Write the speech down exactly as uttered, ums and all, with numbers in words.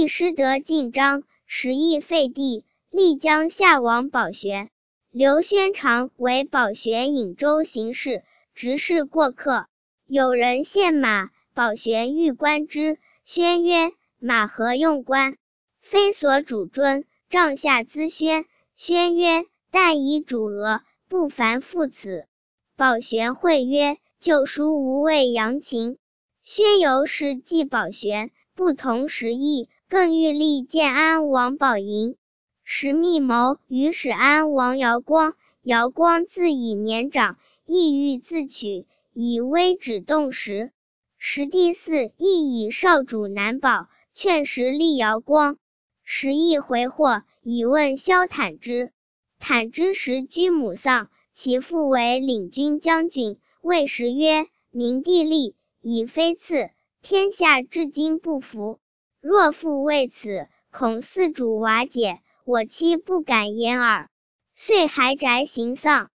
帝失得晋章，时亦废帝，立江夏王宝玄。刘宣常为宝玄颍州行事，执事过客，有人献马，宝玄欲观之，宣曰：马何用观？非所主尊，帐下咨宣。宣曰：但以主额，不凡复此。宝玄会曰：旧书无谓扬秦。宣由是祭宝玄，不同时意，更欲立建安王宝寅。时密谋与使安王姚光，姚光自以年长，意欲自取，以威止动时。时第四亦以少主难保，劝时立姚光。时亦回祸，以问萧坦之。坦之时居母丧，其父为领军将军，谓时曰：明帝立，以非次，天下至今不服。若复为此，恐四主瓦解，我妻不敢言耳。遂还宅行丧。